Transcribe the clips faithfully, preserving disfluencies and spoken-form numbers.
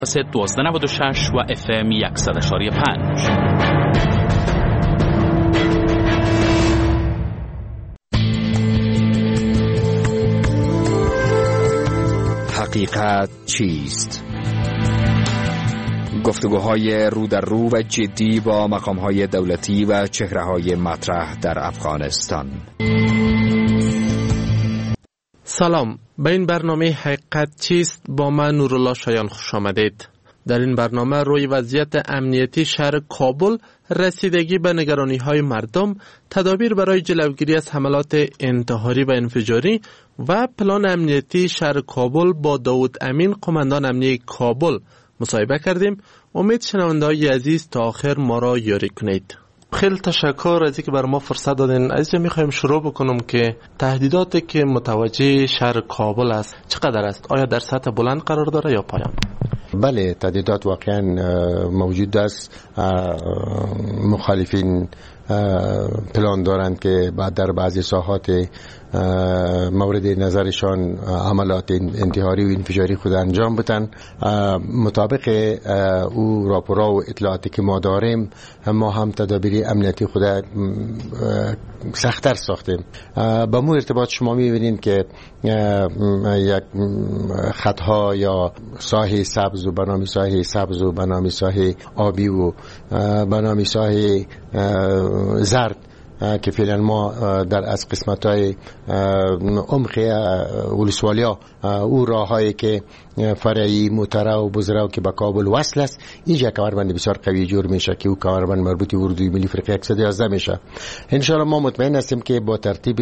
دوازده نود و شش و اف ام صد و پنج. حقیقت چیست؟ گفتگوهای رو در رو و جدی با مقامهای دولتی و چهره‌های مطرح در افغانستان. سلام، به این برنامه حقیقت چیست با من نورالله شایان خوش آمدید. در این برنامه روی وضعیت امنیتی شهر کابل، رسیدگی به نگرانی‌های مردم، تدابیر برای جلوگیری از حملات انتحاری و انفجاری و پلان امنیتی شهر کابل با داود امین، قماندان امنیتی کابل مصاحبه کردیم. امید شنونده‌های عزیز تا آخر ما را یاری کنید. خیلی تشکر از اینکه بر ما فرصت دادین. عزیز میخوایم شروع بکنم که تهدیداتی که متوجه شهر کابل است چقدر است؟ آیا در سطح بلند قرار داره یا پایان؟ بله، تهدیدات واقعا موجود است. مخالفین پلان دارند که بعد در بعضی ساحات مورد نظرشان عملات انتحاری و انفجاری خود انجام بدن. مطابق او راپورها و اطلاعاتی که ما داریم، ما هم تدابیر امنیتی خود سخت‌تر ساختیم. با مو ارتباط شما می‌بینید که یک خطها یا ساحه سبز و بنامی ساحه سبز و بنامی ساحه آبی و بنامی ساحه زرد که فعلا ما در از قسمت‌های عمق ولسوالیا او راه‌هایی که فرعی موتره و بزرگ که به کابل وصل است، اینجا کمربند بسیار قوی جور میشه که او کمربند مربوط به اردوی ملی فرقه صد و یازده میشه. ان شاء الله ما مطمئن هستیم که با ترتیب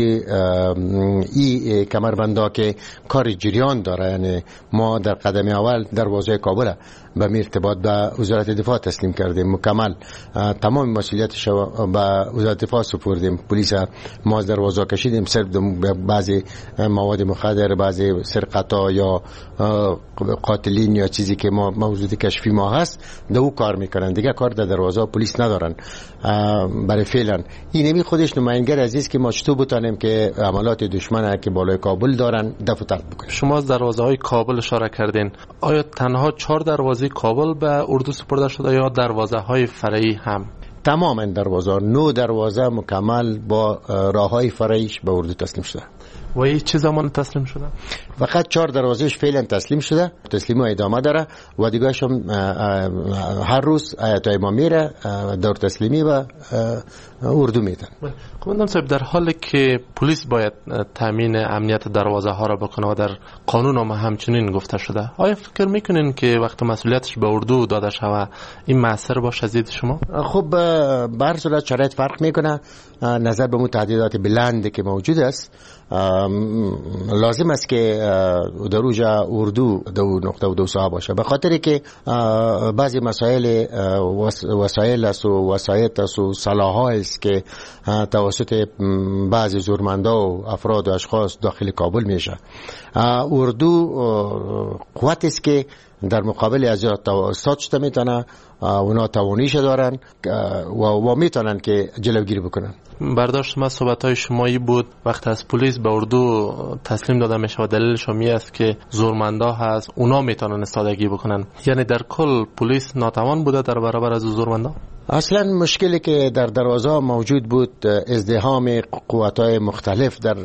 این کمربندها که کار جریان داره، یعنی ما در قدم اول دروازه کابل به ارتباط به وزارت دفاع تسلیم کردیم، مکمل تمام مسئولیتش به وزارت دفاع سپردیم. پلیس ما دروازه کشیدیم، صرف بعضی مواد مخدر، بعضی سرقتا یا قاتلین یا چیزی که ما موجود کشفی ما هست دو او کار میکنن، دیگه کار در دروازه پلیس ندارن. برای فعلا این نمی خودش نماینگر عزیز که ما چطور بتانیم که عملات دشمن که بالای کابل دارن دفع ترک بکنیم. شما از دروازه های کابل اشاره کردین، آیا تنها چهار دروازه کابل به اردو سپرده شده یا دروازه های فرعی هم؟ تماما دروازه، نو دروازه مکمل با راه های فرعیش به اردو تسلیم شده. و این چه زمان تسلیم شده؟ فقط چهار دروازهش فعلا تسلیم شده، تسلیم ادامه داره و دیگه‌اش هم هر روز آیتای ما میره دور تسلیمی و اردو میدن. قماندان صاحب، در حالی که پلیس باید تامین امنیت دروازه ها را بکنه و در قانون هم همچنین گفته شده، آیا فکر میکنین که وقت مسئولیتش به اردو داده شود این مؤثر باشه از دید شما؟ خب به هر صورت شرایط فرق میکنه. نظر به متعددات بلند که موجود است، لازم است که در اوجا اردو دو نقطه و دو ساعت باشه، به خاطر که بعضی مسائل وسایل است و وسایط است و سلاح‌ها است که توسط بعضی زورمندا و افراد و اشخاص داخل کابل میشه. اردو قوت است که در مقابل از استاد شده میتونه، اونا توانیش دارن و, و میتونن که جلوگیری بکنن. برداشت ما صحبت‌های شمایی بود وقت از پلیس به اردو تسلیم داده میشه و دلیلش می است که زورمندا هست، اونا میتونن استادگی بکنن، یعنی در کل پلیس ناتوان بوده در برابر از زورمندا؟ اصلا مشکلی که در دروازه موجود بود ازدحام قوت‌های مختلف در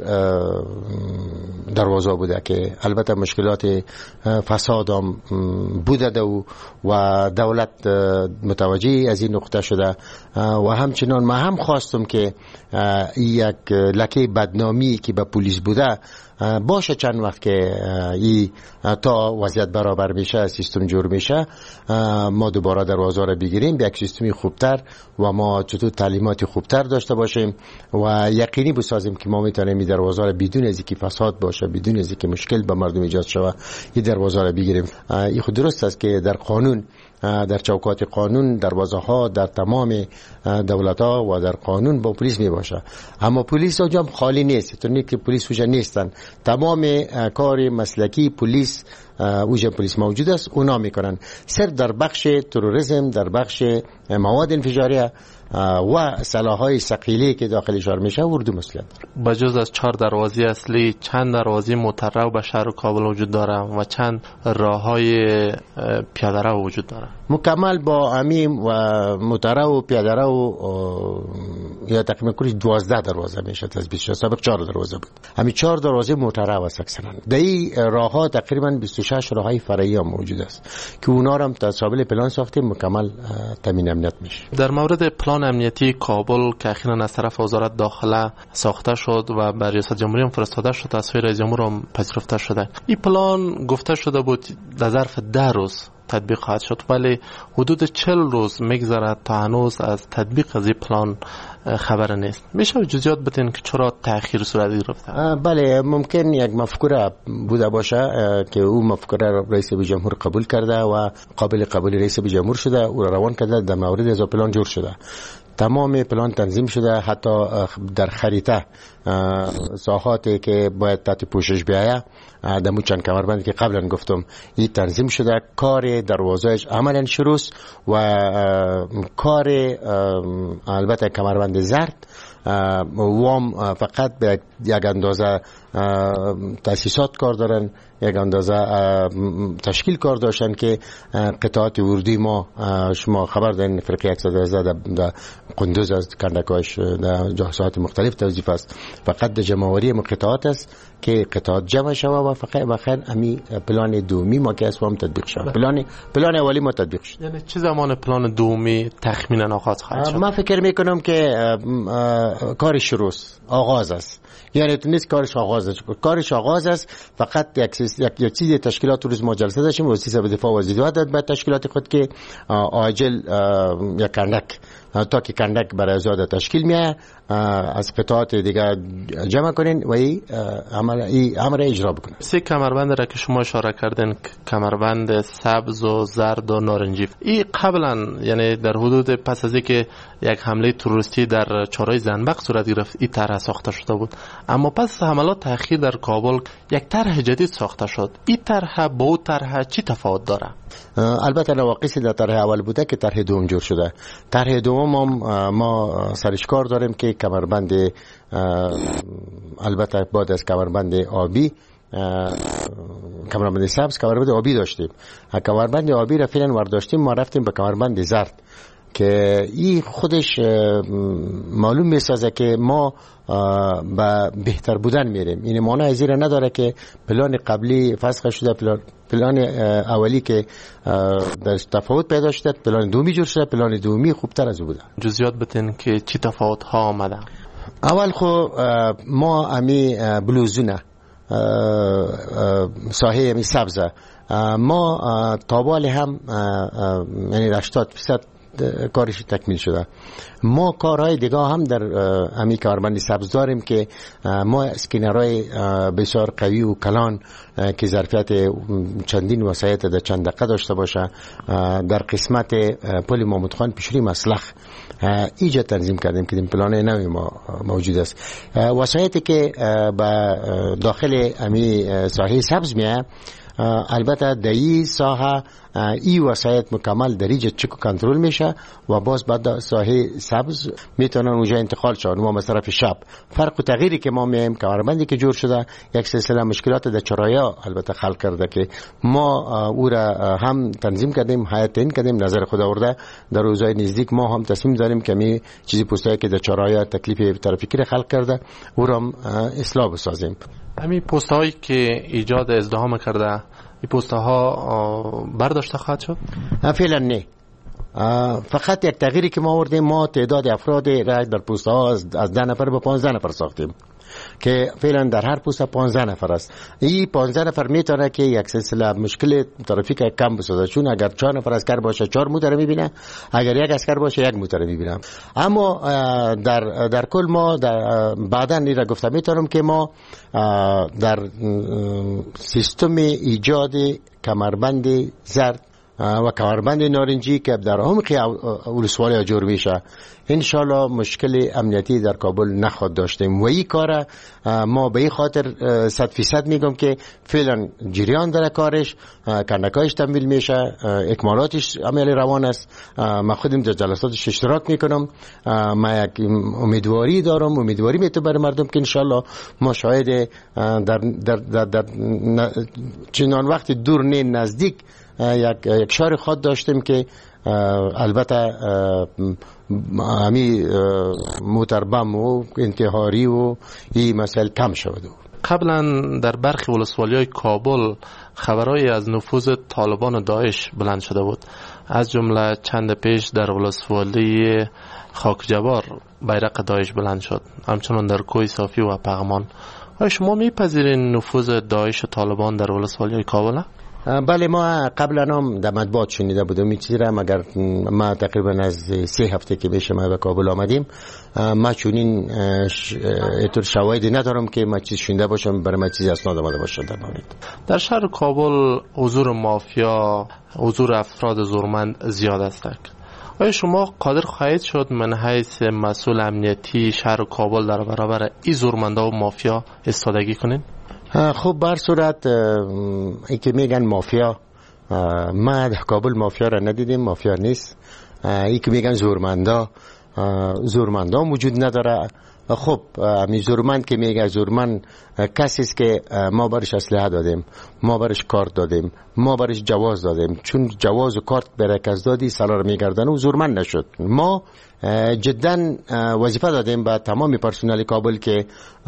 دروازه بوده که البته مشکلات فساد هم بوده و دولت متوجه از این نقطه شده و همچنان ما هم خواستم که یک لکه بدنامی که به پلیس بوده باشه چند وقت که ای تا وضعیت برابر میشه، سیستم جور میشه، ما دوباره دروازه را بگیریم به یک سیستمی خوبتر و ما چطور تعلیمات خوبتر داشته باشیم و یقینی بسازیم که ما میتونیم این دروازه را بدون از اینکه فساد باشه، بدون از اینکه مشکل به مردم ایجاد شود، این دروازه را بگیریم. این خود درست است که در قانون، در چوکات قانون دروازه ها در تمام دولت ها و در قانون با پلیس می باشه، اما پلیس اونجا خالی نیست، تو نیست که پلیس اونجا نیستن، تمام کار مسلکی پلیس اوجه پلیس موجود است، اونا میکنن. صرف در بخش تروریسم، در بخش مواد انفجاریه و سلاح‌های ثقیلی که داخلشان میشه اردو مسئولیت داره. بجز از چهار دروازه اصلی چند دروازه مترو به شهر کابل وجود داره و چند راههای پیاده رو وجود داره؟ مکمل با امیم و مترو و پیاده رو یا تقریبا کلی دوازده دروازه میشه تثبیت شده. سابق چهار دروازه بود. همین چهار دروازه مترو است اکثرا. در این راهها تقریبا بیست و شش راههای فرعی هم موجود است که اونا رو هم تصابل پلان ساختیم مکمل تامین امنیت میشه. در مورد پلان امنیتی کابل که اخیراً از طرف وزارت داخله ساخته شد و بر ریاست جمهوری هم فرستاده شد، از سوی رئیس جمهور هم پذیرفته شده. این پلان گفته شده بود در ظرف ده روز تطبیق خواهد شد، ولی حدود چهل روز میگذره تا هنوز از تطبیق از این پلان خبر نیست. میشه جزئیات بتین که چرا تأخیر صورت گرفته؟ بله، ممکن یک مفکوره بوده باشه که او مفکوره رئیس جمهور قبول کرده و قابل قبول رئیس جمهور شده، او را روان کرده، در مورد از پلان جور شده. تمام پلان تنظیم شده، حتی در خریطه ساحاتی که باید تحت پوشش بیایه در مو چند کمربند که قبلا گفتم این تنظیم شده. کار دروازه‌اش عملا شروع و کار البته کمربند زرد وام فقط به یک اندازه تاسیسات کار دارن، یک اندازه تشکیل کار داشتن که قطعات اردوی ما شما خبر دارین فرقه صد و دوازده در قندوز از کندکاش در جهات مختلف توظیف است. فقط در جمعوری قطعات است که قطعات جمع شوه و فقط بخیر امی پلان دومی ما که اسمم تطبیق شد. پلان پلان اولی ما تطبیق شد. یعنی چه زمان پلان دومی تخمینا آغاز خواهد شد؟ من فکر میکنم که کار شروع آغاز است. یعنی تو نیست کارش آغاز است، کارش آغاز است. فقط یک یک چیز تشکیلات روز ما جلسه داشتیم، وزیر دفاع وزیر داد به تشکیلات خود که عاجل یک کندک تا که کندک برای زیاد تشکیل میه از قطعات دیگه جمع کنین و این عمل این امر اجرا بکنین. سه کمربند را که شما اشاره کردین، کمربند سبز و زرد و نارنجی، این قبلا یعنی در حدود پس از اینکه یک حمله تروریستی در چهارراه زنبق صورت گرفت این طرح ساخته شده بود، اما پس حملات تأخیر در کابل یک طرح جدید ساخته شد. این طرح با اون طرح چی تفاوت داره؟ البته نواقصی در طرح اول بوده که طرح دوم جور شده. طرح دوم ما, ما سرش کار داریم که کمربند البته بعد از کمربند آبی کمربند سبز کمربند آبی داشتیم. کمربند آبی را فعلا ورداشتیم، ما رفتیم به کمربند زرد که این خودش معلوم میسازه که ما به بهتر بودن میریم. این معنی از این نداره که پلان قبلی فسخ شده، پلان پلان اولی که در تفاوت پیدا شده، پلان دومی جور شده، پلان دومی خوبتر از او بوده. جزئیات بتین که چی تفاوت ها آمده؟ اول خو ما امی بلوزونه ساحه امی سبزه ما تابال هم یعنی هشتاد درصد کارش تکمیل شده. ما کارهای دیگه هم در امی کمربند سبز داریم که ما اسکینرهای بسیار قوی و کلان که ظرفیت چندین وسایط در چند دقیقه داشته باشه در قسمت پل محمود خان پیشوری مسلخ ایجا تنظیم کردیم که این پلان نوی ما موجود است. وسایطی که به داخل امی ساحه سبز میه البته در این ساحه ای وسایط مکمل در اینجا چک و کنترل میشه و باز بعد ساحه سبز میتونن اونجا انتقال شون. ما از طرف شب فرق و تغییری که ما میایم کمربندی که جور شده یک سلسله مشکلات در چرایا البته خلق کرده که ما او را هم تنظیم کردیم، حیاتین کردیم، نظر خود آورده در روزهای نزدیک ما هم تصمیم داریم که می چیزی پوستایی که در چرایا تکلیف ترافیکی خلق کرده او را اصلاح بسازیم. همین پست‌هایی که ایجاد ازدحام کرده این پست‌ها برداشته خواهد شد؟ فعلا نه. فقط یک تغییری که ما آوردیم، ما تعداد افراد را در پست‌ها از ده نفر به پانزده نفر ساختیم که فعلا در هر پست پانزده نفر است. این پانزده نفر میتونه که یک سلسله مشکل ترافیک کم بسازه، چون اگر چهار نفر اسکر باشه چهار موتر میبینه، اگر یک اسکر باشه یک موتر میبینه. اما در در کل ما در بعداً این را گفتم میتونم که ما در سیستم ایجاد کمربند زرد و کمربند نارنجی که در عمق ولسوالی جور میشه، انشالله مشکل امنیتی در کابل نخواد داشتیم. و این کار ما به این خاطر صد فیصد میگم که فعلا جریان داره کارش، کندکایش تمویل میشه، اکمالاتش عملی روان است. من خودم در جلساتش اشتراک میکنم. من یک امیدواری دارم، امیدواری میتونم برای مردم که انشالله ما شاید در, در, در, در چنان وقت دور نه نزدیک یک یک شهر خود داشتیم که البته همی موتربم و انتحاری و این مسائل کم شود. قبلا در برخی ولسوالی‌های کابل خبرهای از نفوذ طالبان و داعش بلند شده بود، از جمله چند پیش در ولسوالی خاکجبار بیرق داعش بلند شد، همچنان در کوه صافی و پغمان. آیا شما میپذیرین نفوذ داعش و طالبان در ولسوالی‌های کابل؟ بله، ما قبلا هم در مطبوعات شنیده بودم این چیز را، مگر ما تقریبا از سه هفته که میشه ما به کابل آمدیم، ما چونین ایطور شواهدی ندارم که ما چیز شنیده باشم برای ما چیزی اسناد آمده باشه در مورد. در شهر کابل حضور مافیا، حضور افراد زورمند زیاد است. آیا شما قادر خواهید شد من حیث مسئول امنیتی شهر کابل در برابر این زورمندا و مافیا ایستادگی کنین؟ خب بر صورت ای که میگن مافیا، ما در کابل مافیا را ندیدیم، مافیا نیست. ای که میگن زورمندا، زورمندا وجود نداره. خب می زورمند که میگه زورمند کسی است که ما برش اسلحه دادیم، ما برش کارت دادیم، ما برش جواز دادیم، چون جواز و کارت برای کس دادی سالار میگردن و زورمند نشد. ما جدا وظیفه دادیم به تمام پرسنل کابل که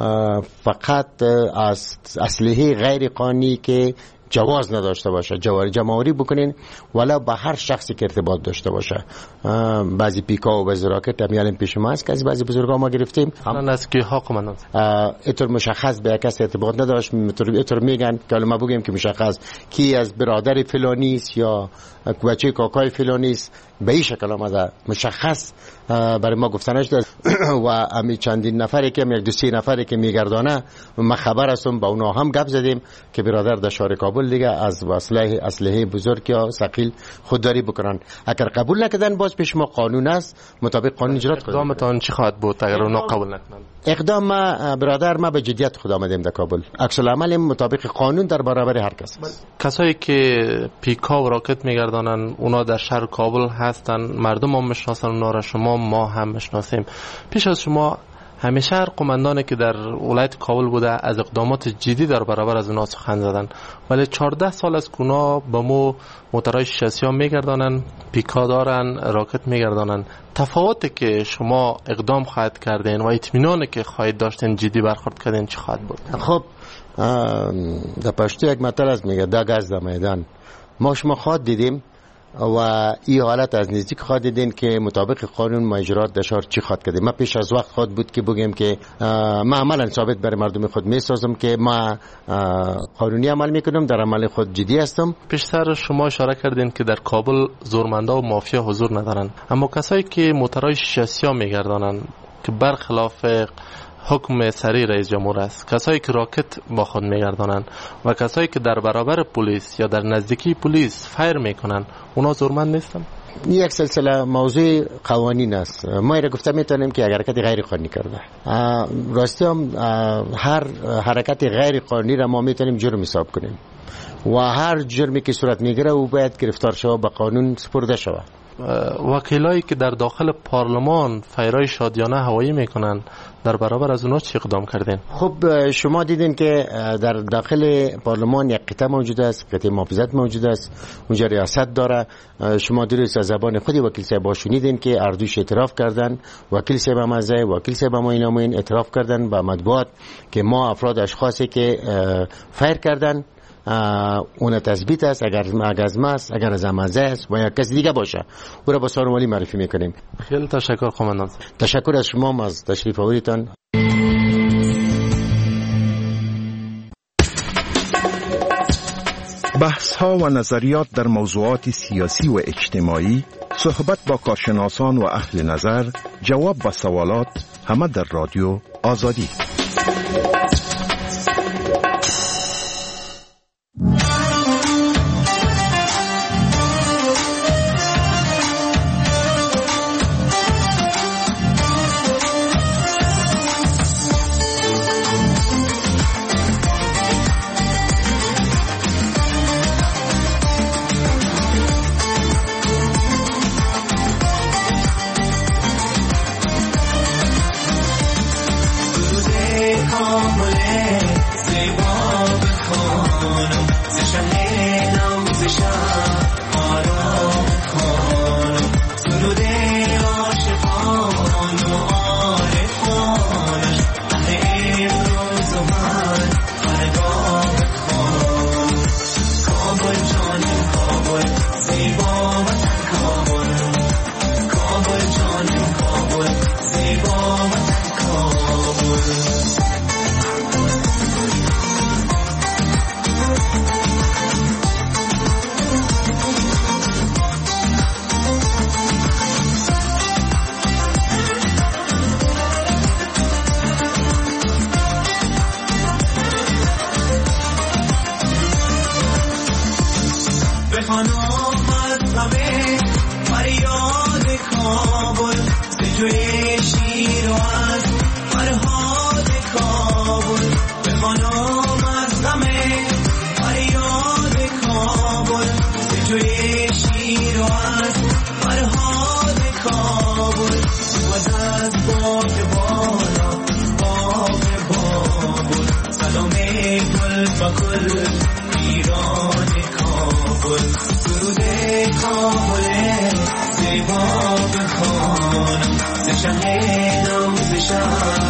فقط از اسلحه غیر قانونی که جواز نداشته باشه جواری جمعوری بکنین، ولی با هر شخصی که ارتباط داشته باشه. بعضی پیکا و بعضی راکت همیالیم پیش ما است که از بعضی بزرگا ما گرفتیم. الان از کی ها کماندان اینطور مشخص به کسی ارتباط نداشت، اینطور میگن که ما بگیم که مشخص کی از برادر فلانی است یا بچه کاکای فلانی است، به این شکل آمده مشخص برای ما گفتنش داد. و امی چندین نفری که یک دو سه نفری که میگردانه ما خبر هستم، با اونا هم گپ زدیم که برادر در شهر کابل دیگه از اسلحه اسلحه بزرگ یا ثقیل خودداری بکنن. اگر قبول نکردن باز پیش ما قانون است، مطابق قانون اجرا کنیم. اقدامتان چی خواهد بود اگر اونا قبول نکنن؟ اقدام ما برادر ما به جدیت خود آمدیم در کابل، عکس العمل مطابق قانون در برابر هر کس است. کسایی که پیکا و راکت میگردانن اونا در شهر کابل هستن، مردم هم میشناسن اونا را، شما ما هم میشناسیم. پیش از شما همیشه هر قماندانی که در ولایت کابل بوده از اقدامات جدی در برابر از اونا سخن زدن، ولی چهارده سال از کونا با مو موترهای شاسی ها میگردانن، پیکا دارن، راکت میگردانن. تفاوتی که شما اقدام خواهد کردین و اطمینانی که خواهید داشتین جدی برخورد کردین چی خواهد بود؟ خب در پشتو یک مطلب است میگه دا گز در میدان. ما شما خواهد دیدیم و این حالت از نزدیک خواهد دیدین که مطابق قانون ما اجرات در شهر چی خواهد کردیم. ما پیش از وقت خواهد بود که بگیم که ما عملا ثابت برای مردم خود میسازم که ما قانونی عمل میکنم، در عمل خود جدی هستم. پیشتر شما اشاره کردین که در کابل زورمندا و مافیا حضور ندارن، اما کسایی که موترهای شاسی ها میگردانن که برخلاف حکم سری رئیس جمهور است، کسایی که راکت با خود میگردانن و کسایی که در برابر پلیس یا در نزدیکی پلیس فایر میکنن، اونا زورمند نیستن؟ یک سلسله موضوع قوانین است. ما ایره گفته میتونیم که اگر حرکت غیر قانونی کرده، راستی هم هر حرکت غیر قانونی را ما میتونیم جرم حساب کنیم و هر جرمی که صورت میگیره او باید گرفتار شود، به قانون سپرده شود. وکیلایی که در داخل پارلمان فایرای شادیانه هوایی میکنن، در برابر از اونا چی اقدام کردین؟ خب شما دیدین که در داخل پارلمان یک قطعه موجود است، قطعه محافظت موجود است، اونجا ریاست داره. شما درست از زبان خودی وکیل صاحب شنیدین که اردوش اعتراف کردن، وکیل صاحب مزه وکیل صاحب ما اینا موین اعتراف کردن با مطبوعات که ما افراد اشخاصی که فایر کردن اون تثبیت است، اگر از ما است، اگر از مزه است و یا کسی دیگه باشه او را با سارمالی معرفی میکنیم. خیلی تشکر قماندان. تشکر از شما از تشریف آوریدتان. بحث ها و نظریات در موضوعات سیاسی و اجتماعی، صحبت با کارشناسان و اهل نظر، جواب به سوالات، همه در رادیو آزادی. کابل ز جوی شیر و از فرهاد کابل بخوانم از غم فریاد کابل ز جوی شیر و از فرهاد کابل باز از باغ بالا باغ بابل سلام گل با گل ایران کابل درود کابل زیبا بخوانم ز شهر نو ز شهر